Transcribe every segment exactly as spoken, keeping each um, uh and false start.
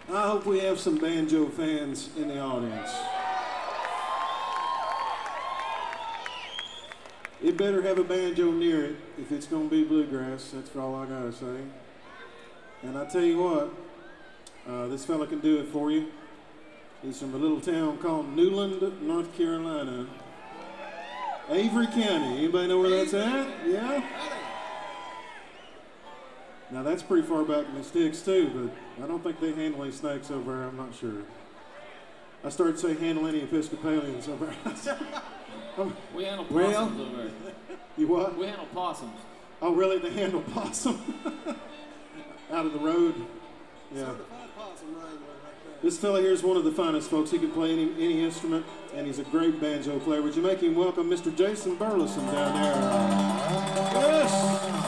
I hope we have some banjo fans in the audience. It better have a banjo near it if it's going to be bluegrass. That's all I gotta say. And I tell you what, uh, this fella can do it for you. He's from a little town called Newland, North Carolina. Avery County. Anybody know where that's at? Yeah? Now that's pretty far back in the sticks too, but I don't think they handle any snakes over there. I'm not sure. I started saying handle any Episcopalians over there. We handle Well, possums over there. You what? We handle possums. Oh, really? They handle possum out of the road? Yeah. This fella here is one of the finest folks. He can play any, any instrument, and he's a great banjo player. Would you make him welcome Mister Jason Burleson down there? Yes!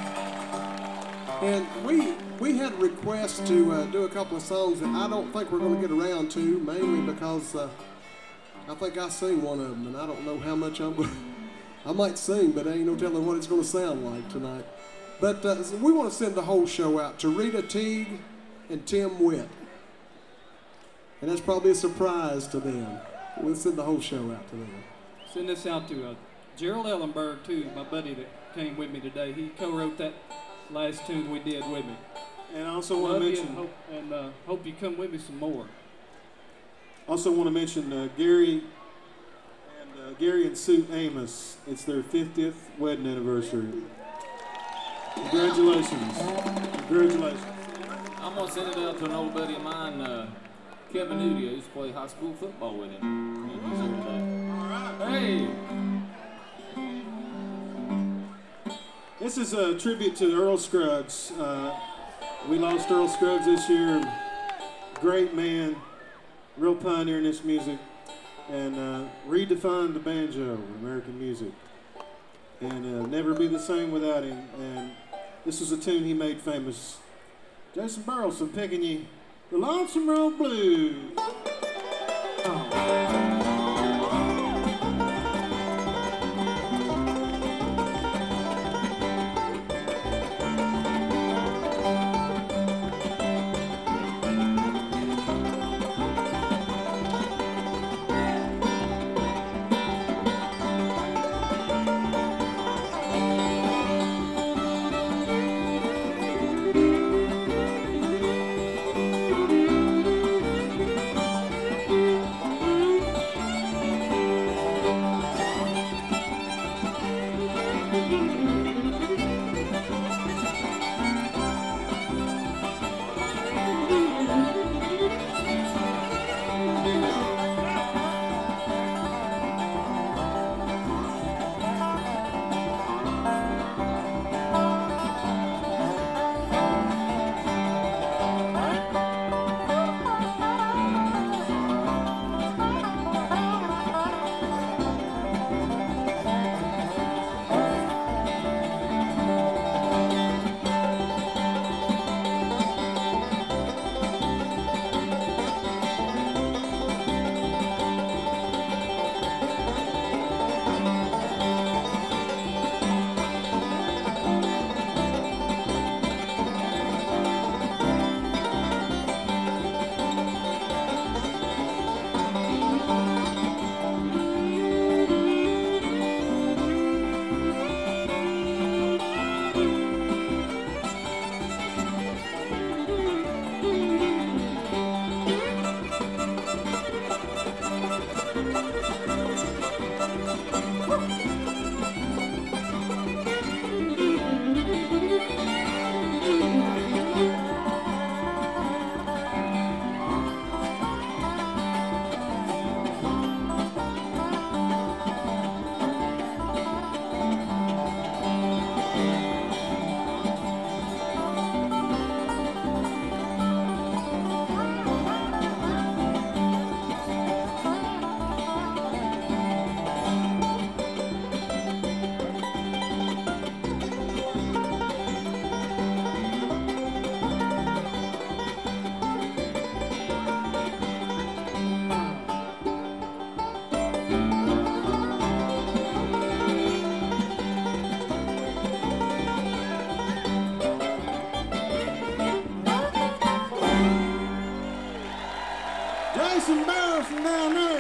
And we we had requests to uh, do a couple of songs that I don't think we're going to get around to, mainly because uh, I think I sing one of them, and I don't know how much I'm going to... I might sing, but I ain't no telling what it's going to sound like tonight. But uh, so we want to send the whole show out to Rita Teague and Tim Witt. And that's probably a surprise to them. We'll send the whole show out to them. Send this out to uh, Gerald Ellenberg, too, my buddy that came with me today. He co-wrote that last tune we did with me. And I also want to Love you mention... And, hope, and uh, hope you come with me some more. Also want to mention uh, Gary and uh, Gary and Sue Amos. It's their fiftieth wedding anniversary. Congratulations. Congratulations. I'm going to send it out to an old buddy of mine, uh, Kevin Nudie. I used to play high school football with him. And he's here today. Hey! This is a tribute to Earl Scruggs. Uh, we lost Earl Scruggs this year. Great man, real pioneer in this music, and uh, redefined the banjo in American music. And uh, never be the same without him. And this is a tune he made famous. Jason Burleson picking you the Lonesome Road Blues. Oh. Jason Barrow from down there.